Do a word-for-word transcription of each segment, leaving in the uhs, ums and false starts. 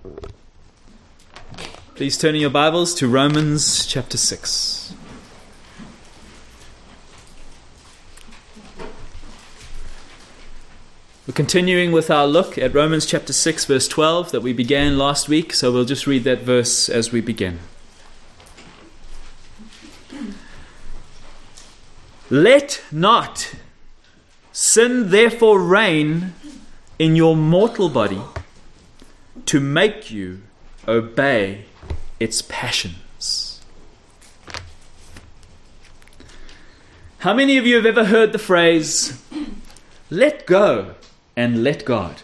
Please turn in your Bibles to Romans chapter six. We're continuing with our look at Romans chapter six, verse twelve that we began last week, so we'll just read that verse as we begin. Let not sin therefore reign in your mortal body to make you obey its passions. How many of you have ever heard the phrase, let go and let God?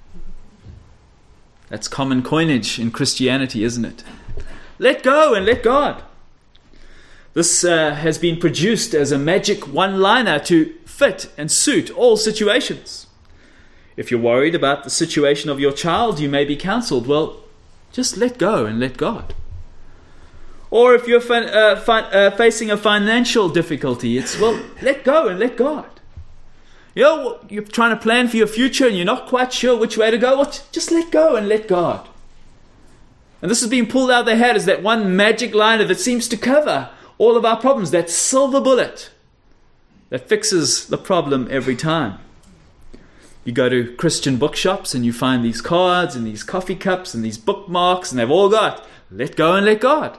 That's common coinage in Christianity, isn't it? Let go and let God. This uh, has been produced as a magic one-liner to fit and suit all situations. If you're worried about the situation of your child, you may be counseled, well, just let go and let God. Or if you're fin- uh, fi- uh, facing a financial difficulty, it's, well, let go and let God. You know, you're trying to plan for your future and you're not quite sure which way to go, well, just let go and let God. And this is being pulled out of their head as that one magic liner that seems to cover all of our problems, that silver bullet that fixes the problem every time. You go to Christian bookshops and you find these cards and these coffee cups and these bookmarks, and they've all got, let go and let God.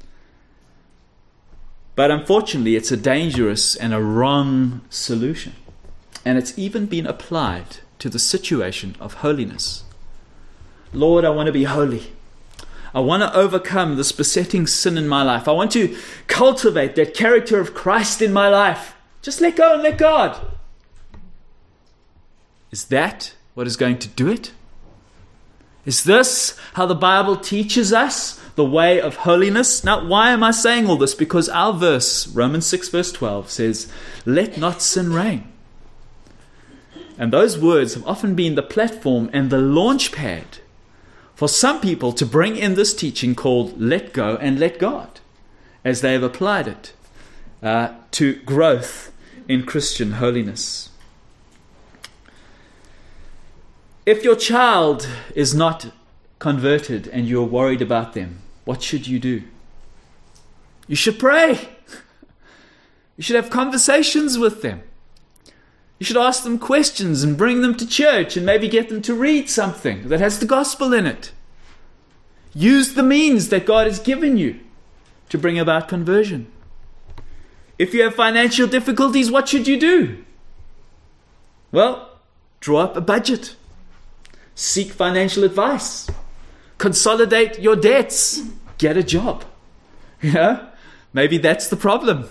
But unfortunately, it's a dangerous and a wrong solution. And it's even been applied to the situation of holiness. Lord, I want to be holy. I want to overcome this besetting sin in my life. I want to cultivate that character of Christ in my life. Just let go and let God. Is that what is going to do it? Is this how the Bible teaches us the way of holiness? Now, why am I saying all this? Because our verse, Romans six verse twelve, says, let not sin reign. And those words have often been the platform and the launch pad for some people to bring in this teaching called let go and let God, as they have applied it uh, to growth in Christian holiness. If your child is not converted and you're worried about them, what should you do? You should pray. You should have conversations with them. You should ask them questions and bring them to church and maybe get them to read something that has the gospel in it. Use the means that God has given you to bring about conversion. If you have financial difficulties, what should you do? Well, draw up a budget. Seek financial advice. Consolidate your debts. Get a job. You know, maybe that's the problem.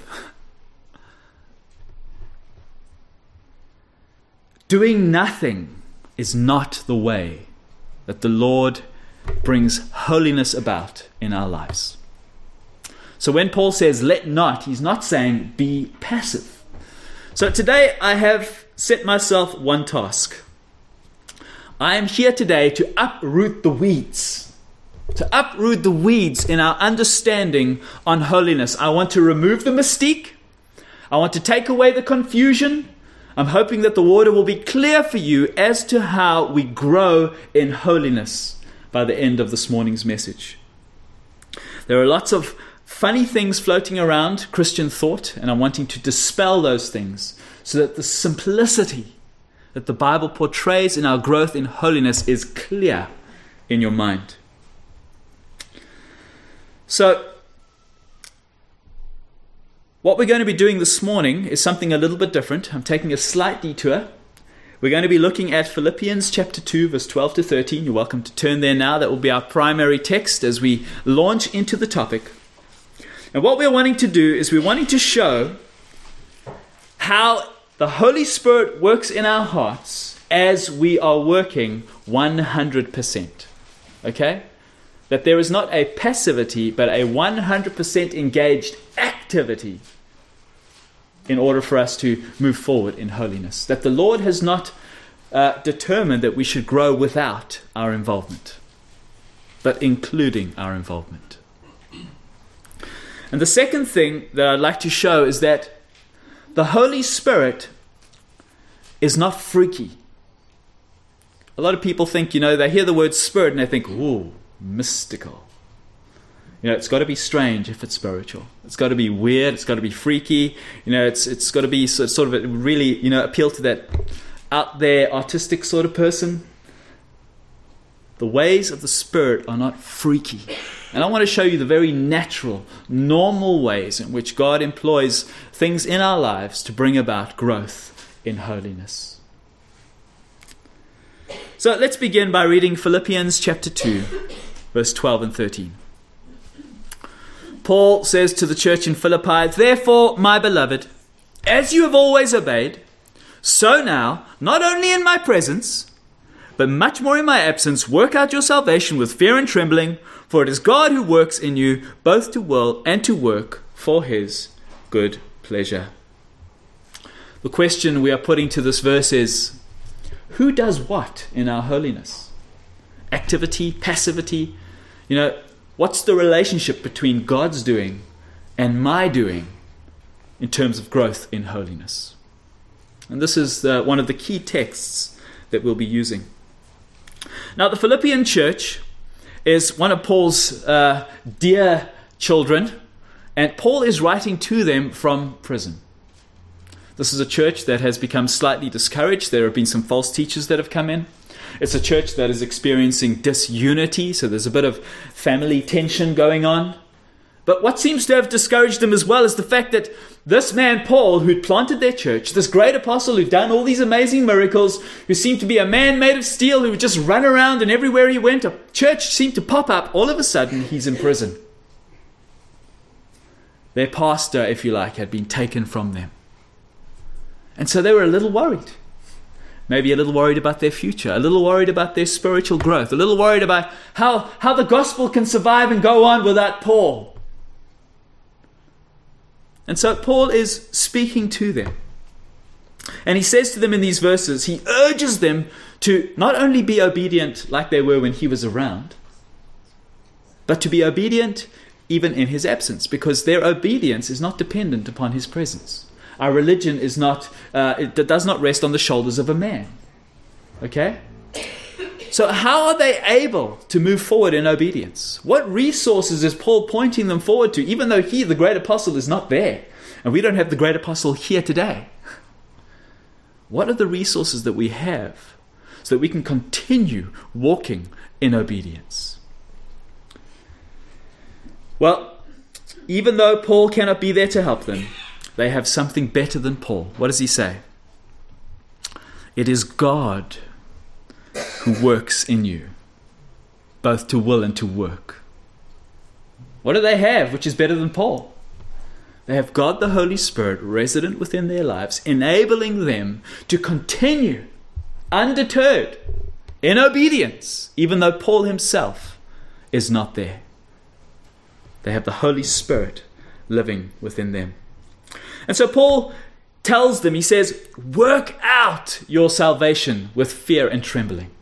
Doing nothing is not the way that the Lord brings holiness about in our lives. So when Paul says, let not, he's not saying be passive. So today I have set myself one task. I am here today to uproot the weeds. To uproot the weeds in our understanding on holiness. I want to remove the mystique. I want to take away the confusion. I'm hoping that the water will be clear for you as to how we grow in holiness by the end of this morning's message. There are lots of funny things floating around Christian thought, and I'm wanting to dispel those things so that the simplicity that the Bible portrays in our growth in holiness is clear in your mind. So, what we're going to be doing this morning is something a little bit different. I'm taking a slight detour. We're going to be looking at Philippians chapter two, verse twelve to thirteen. You're welcome to turn there now. That will be our primary text as we launch into the topic. And what we're wanting to do is we're wanting to show how the Holy Spirit works in our hearts as we are working one hundred percent. Okay? That there is not a passivity, but a one hundred percent engaged activity in order for us to move forward in holiness. That the Lord has not uh, determined that we should grow without our involvement, but including our involvement. And the second thing that I'd like to show is that the Holy Spirit is not freaky. A lot of people think, you know, they hear the word spirit and they think, ooh, mystical. You know, it's got to be strange if it's spiritual. It's got to be weird. It's got to be freaky. You know, it's it's got to be sort of a really, you know, appeal to that out there artistic sort of person. The ways of the Spirit are not freaky. And I want to show you the very natural, normal ways in which God employs things in our lives to bring about growth in holiness. So let's begin by reading Philippians chapter two, verse twelve and thirteen. Paul says to the church in Philippi, "Therefore, my beloved, as you have always obeyed, so now, not only in my presence, but much more in my absence, work out your salvation with fear and trembling, for it is God who works in you both to will and to work for his good pleasure." The question we are putting to this verse is, who does what in our holiness? Activity, passivity? You know, what's the relationship between God's doing and my doing in terms of growth in holiness? And this is the, one of the key texts that we'll be using. Now, the Philippian church is one of Paul's uh, dear children, and Paul is writing to them from prison. This is a church that has become slightly discouraged. There have been some false teachers that have come in. It's a church that is experiencing disunity, so there's a bit of family tension going on. But what seems to have discouraged them as well is the fact that this man Paul, who'd planted their church, this great apostle who'd done all these amazing miracles, who seemed to be a man made of steel, who would just run around, and everywhere he went, a church seemed to pop up. All of a sudden, he's in prison. Their pastor, if you like, had been taken from them. And so they were a little worried. Maybe a little worried about their future, a little worried about their spiritual growth, a little worried about how, how the gospel can survive and go on without Paul. And so Paul is speaking to them. And he says to them in these verses, he urges them to not only be obedient like they were when he was around, but to be obedient even in his absence, because their obedience is not dependent upon his presence. Our religion is not, uh, it does not rest on the shoulders of a man. Okay? So how are they able to move forward in obedience? What resources is Paul pointing them forward to, even though he, the great apostle, is not there? And we don't have the great apostle here today. What are the resources that we have so that we can continue walking in obedience? Well, even though Paul cannot be there to help them, they have something better than Paul. What does he say? It is God who works in you, both to will and to work. What do they have which is better than Paul? They have God the Holy Spirit resident within their lives, enabling them to continue undeterred in obedience, even though Paul himself is not there. They have the Holy Spirit living within them. And so Paul tells them, he says, work out your salvation with fear and trembling.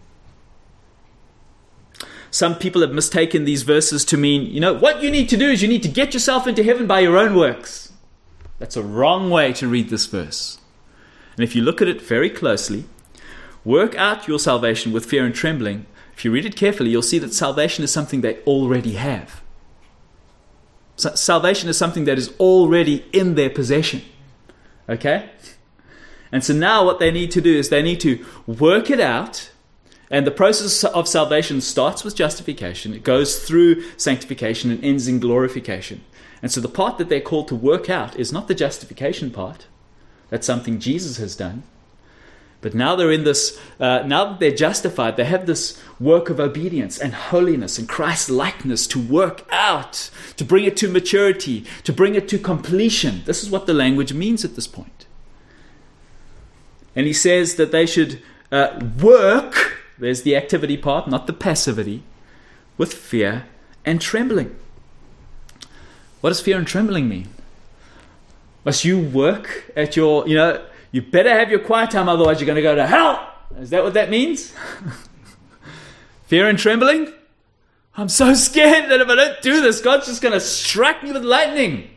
Some people have mistaken these verses to mean, you know, what you need to do is you need to get yourself into heaven by your own works. That's a wrong way to read this verse. And if you look at it very closely, work out your salvation with fear and trembling. If you read it carefully, you'll see that salvation is something they already have. So salvation is something that is already in their possession. Okay? And so now what they need to do is they need to work it out. And the process of salvation starts with justification. It goes through sanctification and ends in glorification. And so the part that they're called to work out is not the justification part. That's something Jesus has done. But now they're in this, uh, now that they're justified, they have this work of obedience and holiness and Christ-likeness to work out, to bring it to maturity, to bring it to completion. This is what the language means at this point. And he says that they should uh, work, there's the activity part, not the passivity, with fear and trembling. What does fear and trembling mean? Must you work at your, you know, you better have your quiet time, otherwise you're going to go to hell. Is that what that means? Fear and trembling? I'm so scared that if I don't do this, God's just going to strike me with lightning.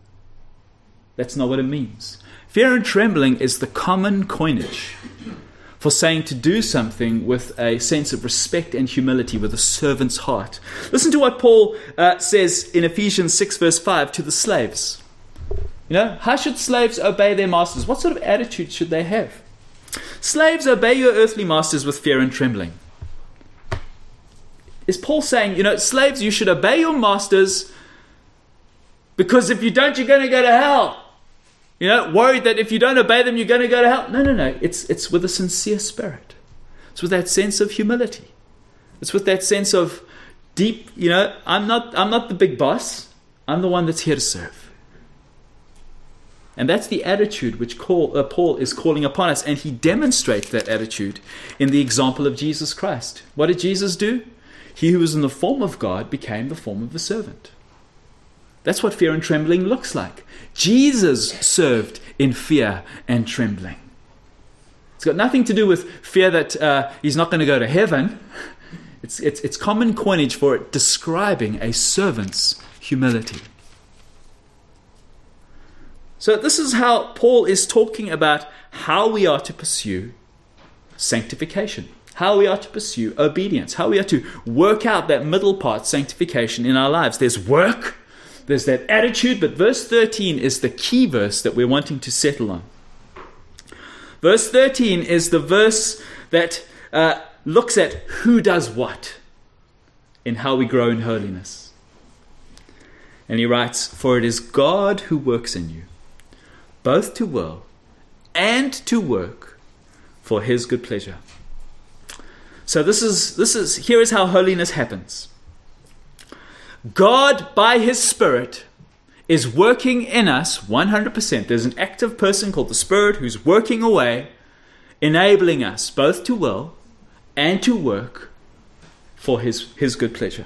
That's not what it means. Fear and trembling is the common coinage for saying to do something with a sense of respect and humility, with a servant's heart. Listen to what Paul uh, says in Ephesians six verse five to the slaves. You know, how should slaves obey their masters? What sort of attitude should they have? Slaves, obey your earthly masters with fear and trembling. Is Paul saying, you know, slaves, you should obey your masters because if you don't, you're going to go to hell? You know, worried that if you don't obey them, you're going to go to hell? No, no, no. It's, it's with a sincere spirit. It's with that sense of humility. It's with that sense of deep, you know, I'm not, I'm not the big boss. I'm the one that's here to serve. And that's the attitude which call, uh, Paul is calling upon us. And he demonstrates that attitude in the example of Jesus Christ. What did Jesus do? He who was in the form of God became the form of a servant. That's what fear and trembling looks like. Jesus served in fear and trembling. It's got nothing to do with fear that uh, he's not going to go to heaven. It's, it's, it's common coinage for it describing a servant's humility. So this is how Paul is talking about how we are to pursue sanctification, how we are to pursue obedience, how we are to work out that middle part, sanctification, in our lives. There's work, there's that attitude, but verse thirteen is the key verse that we're wanting to settle on. Verse thirteen is the verse that uh, looks at who does what in how we grow in holiness. And he writes, "For it is God who works in you, both to will and to work for his good pleasure." So this is this is here is how holiness happens. God, by his Spirit, is working in us one hundred percent. There's an active person called the Spirit who's working away, enabling us both to will and to work for his, his good pleasure.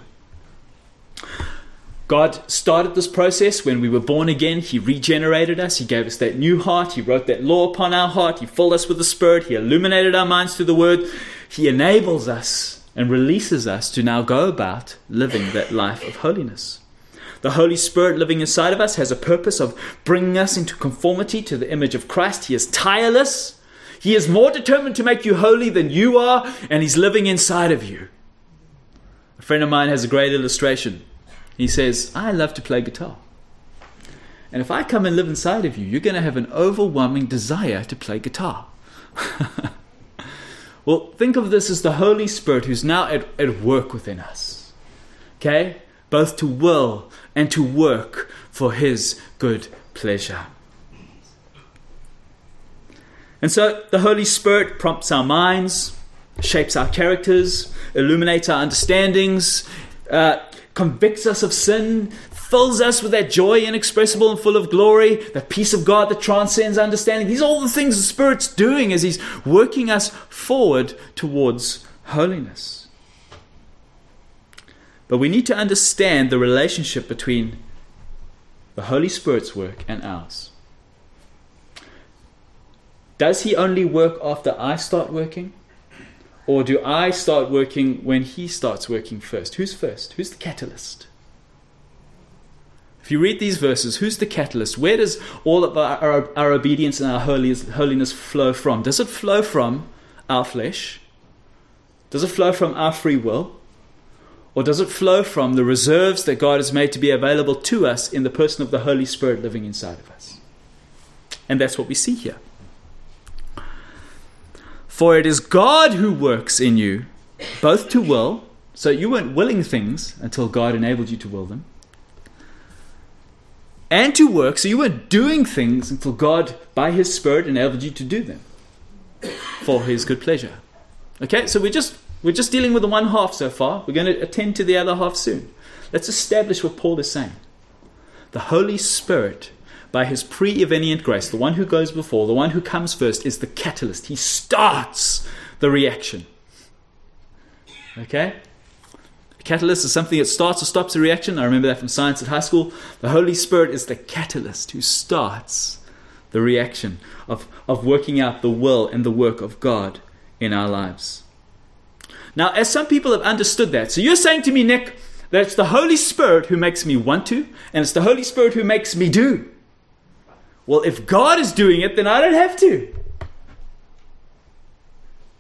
God started this process when we were born again. He regenerated us. He gave us that new heart. He wrote that law upon our heart. He filled us with the Spirit. He illuminated our minds through the Word. He enables us and releases us to now go about living that life of holiness. The Holy Spirit living inside of us has a purpose of bringing us into conformity to the image of Christ. He is tireless. He is more determined to make you holy than you are, and he's living inside of you. A friend of mine has a great illustration. He says, "I love to play guitar. And if I come and live inside of you, you're going to have an overwhelming desire to play guitar." Well, think of this as the Holy Spirit who's now at, at work within us. Okay? Both to will and to work for his good pleasure. And so the Holy Spirit prompts our minds, shapes our characters, illuminates our understandings, uh, convicts us of sin, fills us with that joy inexpressible and full of glory, that peace of God that transcends understanding. These are all the things the Spirit's doing as he's working us forward towards holiness. But we need to understand the relationship between the Holy Spirit's work and ours. Does he only work after I start working? Or do I start working when he starts working first? Who's first? Who's the catalyst? If you read these verses, who's the catalyst? Where does all of our, our, our obedience and our holiness flow from? Does it flow from our flesh? Does it flow from our free will? Or does it flow from the reserves that God has made to be available to us in the person of the Holy Spirit living inside of us? And that's what we see here. For it is God who works in you, both to will. So you weren't willing things until God enabled you to will them. And to work, so you weren't doing things until God, by his Spirit, enabled you to do them for his good pleasure. Okay, so we're just we're just dealing with the one half so far. We're going to attend to the other half soon. Let's establish what Paul is saying. The Holy Spirit, by his pre-evenient grace, the one who goes before, the one who comes first, is the catalyst. He starts the reaction. Okay? A catalyst is something that starts or stops a reaction. I remember that from science at high school. The Holy Spirit is the catalyst who starts the reaction of, of working out the will and the work of God in our lives. Now, as some people have understood that, so you're saying to me, Nick, that it's the Holy Spirit who makes me want to, and it's the Holy Spirit who makes me do. Well, if God is doing it, then I don't have to.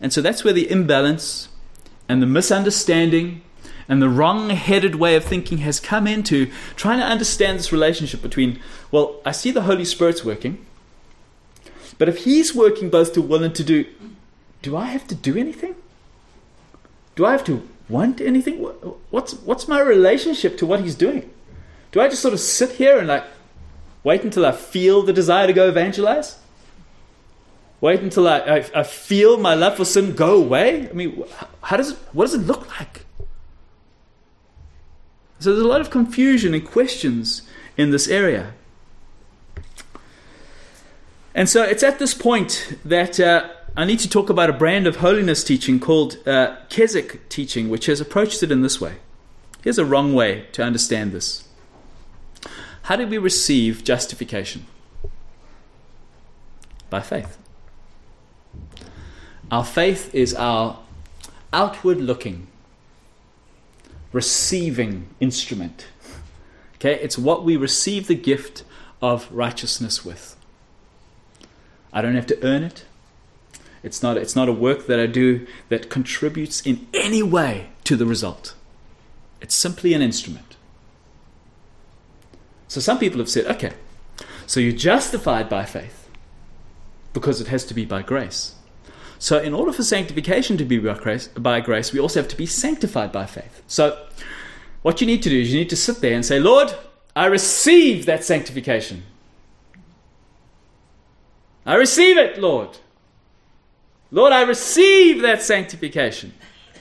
And so that's where the imbalance and the misunderstanding and the wrong-headed way of thinking has come into trying to understand this relationship between, well, I see the Holy Spirit's working, but if He's working both to will and to do, do I have to do anything? Do I have to want anything? What's what's my relationship to what He's doing? Do I just sort of sit here and like wait until I feel the desire to go evangelize? Wait until I, I, I feel my love for sin go away? I mean, how does it, what does it look like? So there's a lot of confusion and questions in this area. And so it's at this point that uh, I need to talk about a brand of holiness teaching called uh, Keswick teaching, which has approached it in this way. Here's a wrong way to understand this. How do we receive justification? By faith. Our faith is our outward-looking, receiving instrument. Okay, it's what we receive the gift of righteousness with. I don't have to earn it. It's not, it's not a work that I do that contributes in any way to the result. It's simply an instrument. So some people have said, okay, so you're justified by faith because it has to be by grace. So in order for sanctification to be by grace, by grace, we also have to be sanctified by faith. So what you need to do is you need to sit there and say, Lord, I receive that sanctification. I receive it, Lord. Lord, I receive that sanctification.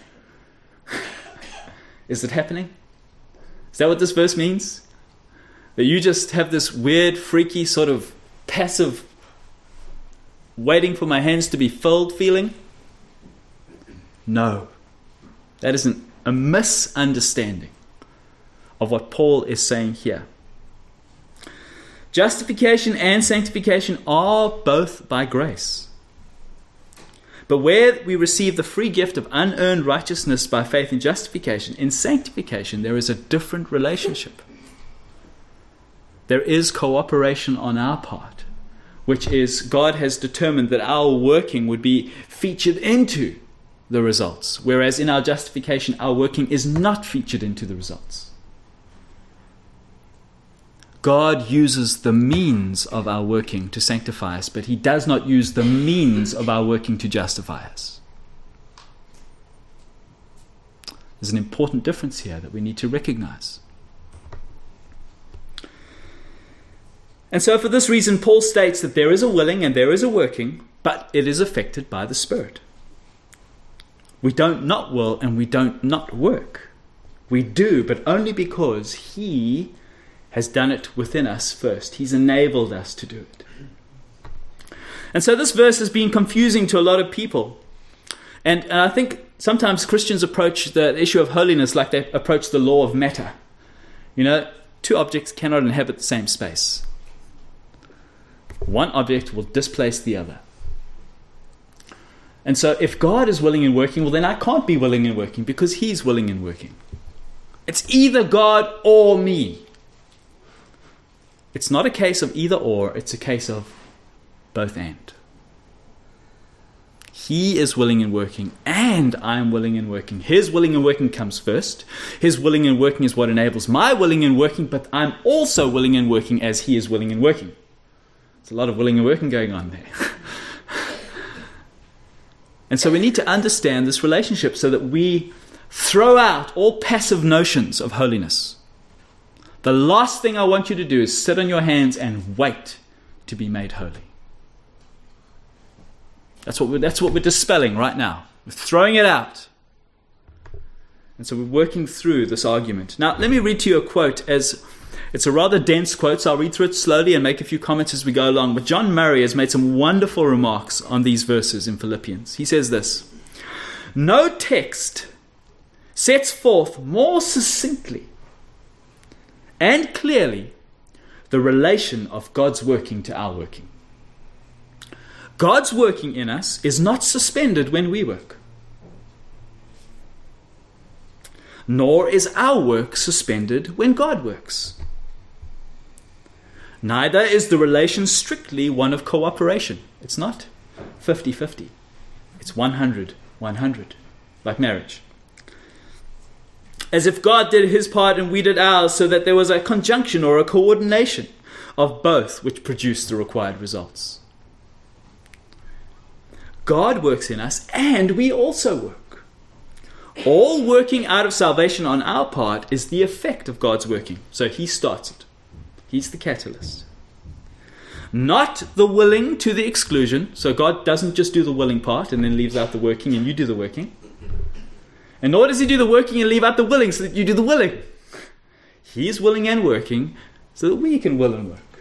Is it happening? Is that what this verse means? That you just have this weird, freaky, sort of passive, waiting for my hands to be filled feeling? No. That is an, a misunderstanding of what Paul is saying here. Justification and sanctification are both by grace. But where we receive the free gift of unearned righteousness by faith in justification, in sanctification there is a different relationship. There is cooperation on our part, which is God has determined that our working would be featured into the results, whereas in our justification our working is not featured into the results. God uses the means of our working to sanctify us, but He does not use the means of our working to justify us. There's an important difference here that we need to recognize. And so for this reason, Paul states that there is a willing and there is a working, but it is affected by the Spirit. We don't not will and we don't not work. We do, but only because He has done it within us first. He's enabled us to do it. And so this verse has been confusing to a lot of people. And, and I think sometimes Christians approach the issue of holiness like they approach the law of matter. You know, two objects cannot inhabit the same space. One object will displace the other. And so if God is willing and working, well then I can't be willing and working because He's willing and working. It's either God or me. It's not a case of either or, it's a case of both and. He is willing and working, and I am willing and working. His willing and working comes first. His willing and working is what enables my willing and working, but I'm also willing and working as He is willing and working. There's a lot of willing and working going on there. And so we need to understand this relationship so that we throw out all passive notions of holiness. The last thing I want you to do is sit on your hands and wait to be made holy. That's what we're, that's what we're dispelling right now. We're throwing it out. And so we're working through this argument. Now, let me read to you a quote. As it's a rather dense quote, so I'll read through it slowly and make a few comments as we go along. But John Murray has made some wonderful remarks on these verses in Philippians. He says this: no text sets forth more succinctly and clearly the relation of God's working to our working. God's working in us is not suspended when we work, nor is our work suspended when God works. Neither is the relation strictly one of cooperation. It's not fifty-fifty. It's one hundred, one hundred, like marriage. As if God did his part and we did ours, so that there was a conjunction or a coordination of both which produced the required results. God works in us and we also work. All working out of salvation on our part is the effect of God's working. So he starts it. He's the catalyst. Not the willing to the exclusion. So God doesn't just do the willing part and then leaves out the working and you do the working. And nor does he do the working and leave out the willing so that you do the willing. He's willing and working so that we can will and work.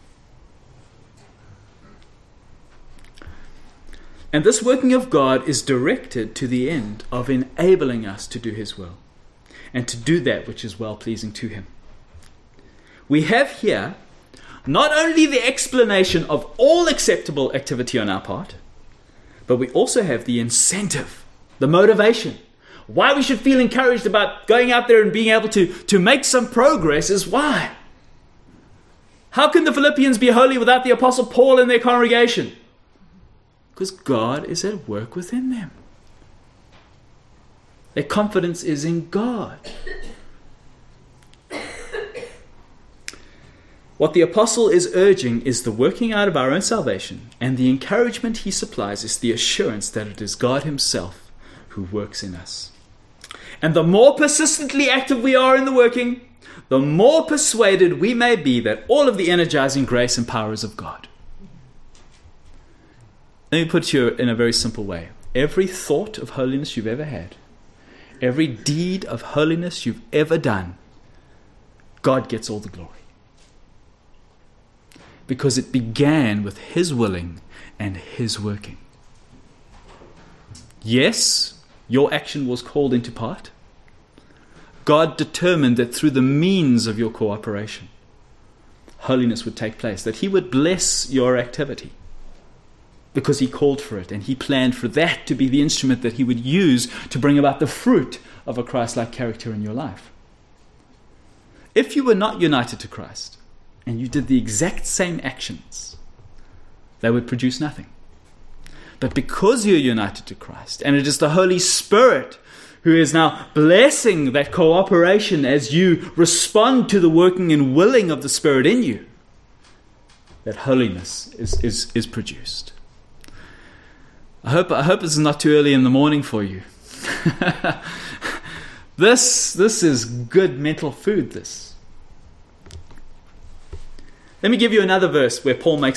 And this working of God is directed to the end of enabling us to do his will and to do that which is well-pleasing to him. We have here not only the explanation of all acceptable activity on our part, but we also have the incentive, the motivation. Why we should feel encouraged about going out there and being able to, to make some progress is why. How can the Philippians be holy without the Apostle Paul in their congregation? Because God is at work within them. Their confidence is in God. What the apostle is urging is the working out of our own salvation, and the encouragement he supplies is the assurance that it is God himself who works in us. And the more persistently active we are in the working, the more persuaded we may be that all of the energizing grace and power is of God. Let me put you in a very simple way. Every thought of holiness you've ever had, every deed of holiness you've ever done, God gets all the glory. Because it began with his willing and his working. Yes, your action was called into part. God determined that through the means of your cooperation, holiness would take place, that he would bless your activity. Because he called for it, and he planned for that to be the instrument that he would use to bring about the fruit of a Christ-like character in your life. If you were not united to Christ, and you did the exact same actions, they would produce nothing. But because you're united to Christ, and it is the Holy Spirit who is now blessing that cooperation as you respond to the working and willing of the Spirit in you, that holiness is, is, is produced. I hope, I hope it's not too early in the morning for you. this, this is good mental food, this. Let me give you another verse where Paul makes